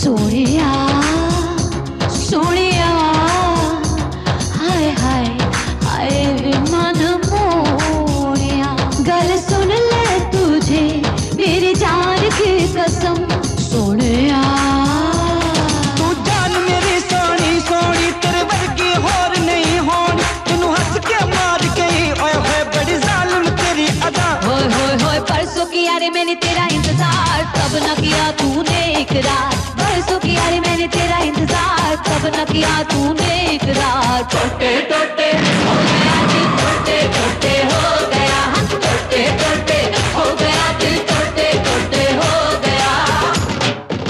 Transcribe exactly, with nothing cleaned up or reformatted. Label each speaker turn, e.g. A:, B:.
A: सोनिया सोनिया हाय हाय हाय मन मोरिया। गल सुन ले तुझे मेरी जान की कसम सोनिया।
B: तू जान मेरी सोनी सोनी तेरे वर्गी होर नहीं होनी। तेनू हंस के मार गई ओए होए बड़ी जालिम तेरी अदा।
A: होए होए होए परसों किया रे मैंने तेरा इंतजार तब न किया तूने इकरार। परसों किया रे मैंने तेरा इंतजार तब न किया तूने इकरार। टोटे टोटे